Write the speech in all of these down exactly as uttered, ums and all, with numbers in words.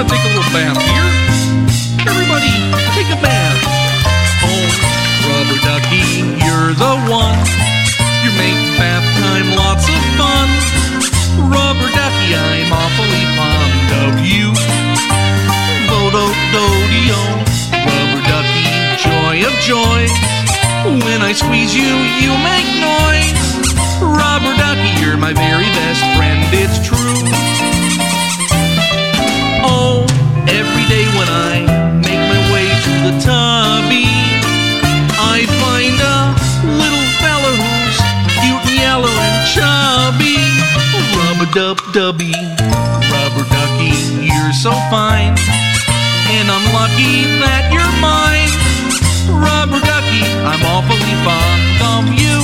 gonna take a little bath here. Everybody, take a bath. Oh, Rubber Ducky, you're the one. You make bath time lots of fun. Rubber Ducky, I'm awfully fond of you. Bo-do-do-de-o, Rubber Ducky, joy of joy. When I squeeze you, you make noise. Rubber Ducky, you're my very best friend, it's true. Oh, every day when I make my way to the tubby, I find a little fella who's cute and yellow and chubby. Rub-a-dub-dubby, Rubber Ducky, you're so fine, and I'm lucky that you're mine. Rubber Ducky, I'm awfully fond of you.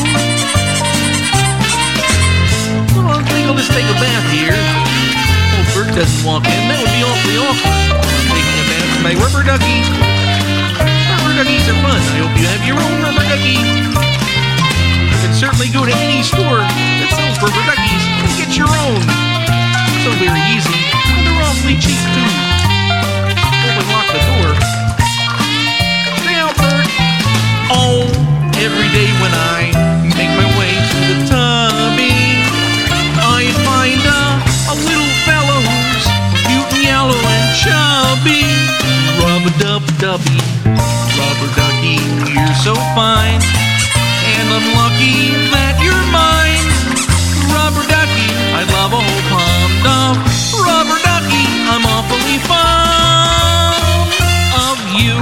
Well, I think I'll just take a bath here. Oh, Bert doesn't walk in. That would be awfully awkward. I'm taking a bath with my Rubber Ducky. Rubber Duckies are fun. I hope you have your own Rubber Ducky. You can certainly go to any store that sells Rubber Duckies and get your own. So very easy. And they're awfully cheap, too. Hope I lock the door. Stay out, Bert. Oh, every day when I make my way to the tubby, I find a, a little fella who's cute and yellow and chubby. Rub-a-dub-dubby, Rubber Ducky, you're so fine, and I'm lucky that you're mine. Rubber Ducky, I'd love a whole pond of Rubber Ducky. I'm awfully fond of you.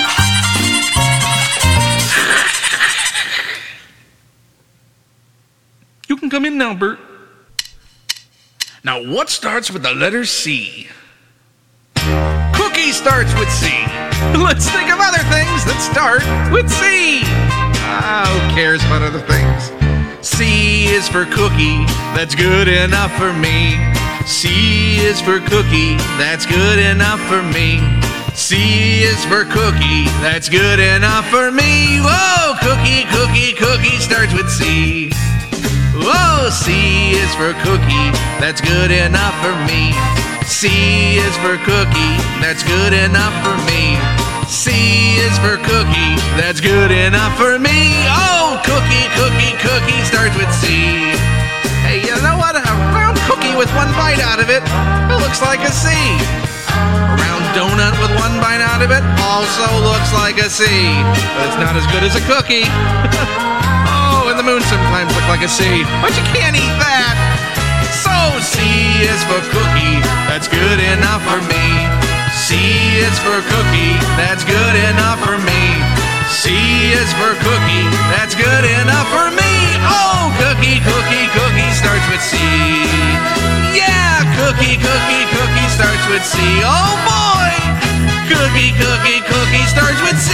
You can come in now, Bert. Now, what starts with the letter C? Cookie starts with C. Let's think of other things that start with C. Ah, who cares about other things? C is for cookie, that's good enough for me. C is for cookie, that's good enough for me. C is for cookie, that's good enough for me. Whoa, cookie, cookie, cookie starts with C. Whoa, C is for cookie, that's good enough for me. C is for cookie, that's good enough for me. C is for cookie, that's good enough for me. Oh, cookie, cookie, cookie starts with C. Hey, you know what? A round cookie with one bite out of it, it looks like a C. A round donut with one bite out of it also looks like a C. But it's not as good as a cookie. Oh, and the moon sometimes looks like a C, but you can't eat that. So C is for cookie, that's good enough for me. C is for cookie, that's good enough for me. C is for cookie, that's good enough for me. Oh, cookie, cookie, cookie starts with C. Yeah, cookie, cookie, cookie starts with C. Oh boy, cookie, cookie, cookie starts with C.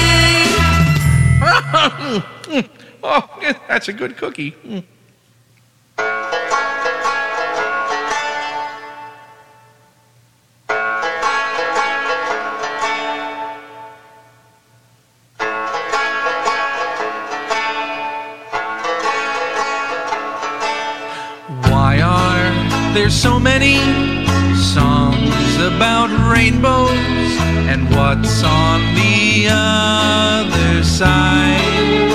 Oh, that's a good cookie. Why are there so many songs about rainbows? And what's on the other side?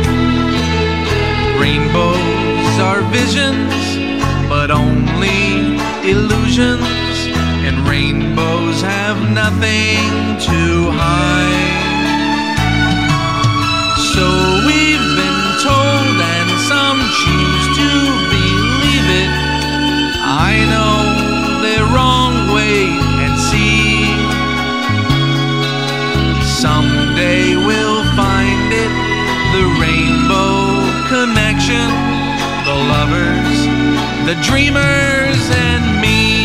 Rainbows are visions, but only illusions. And rainbows have nothing to hide. So we've been told, and some choose to believe it. I know the wrong way and see. Someday we'll find it, the rainbow connection, the lovers, the dreamers, and me.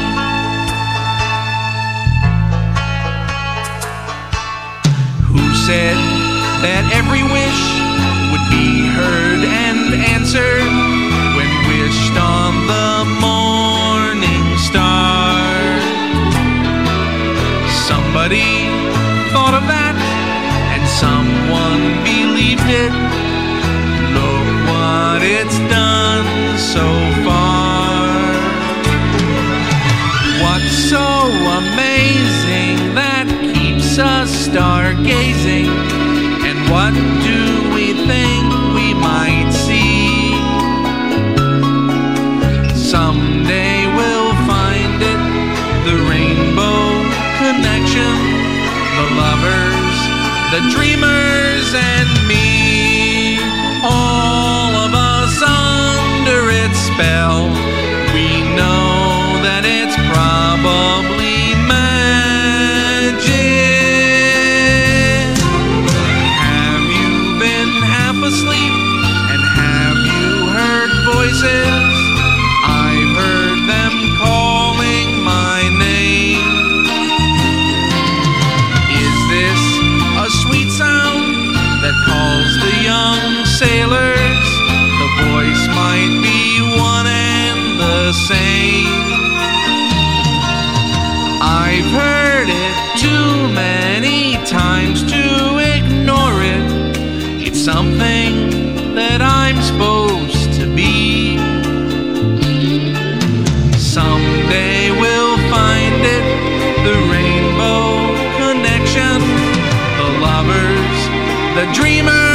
Who said that every wish would be heard and answered when wished on the morning star? Somebody thought of that, and someone believed it. Look what it's done so far. What's so amazing that keeps us stargazing. And what do we think we might see? Someday we'll find it, the rainbow connection, the lovers, the dreamers, and me. All of us under its spell. We know that it's probably magic. Have you been half asleep? And have you heard voices? I've heard them calling my name. Is this a sweet sound that calls the young sailors? The voice might be one and the same. I've heard it too many times to ignore it. It's something that I'm supposed to be. Someday we'll find it, the rainbow connection, the lovers, the dreamers.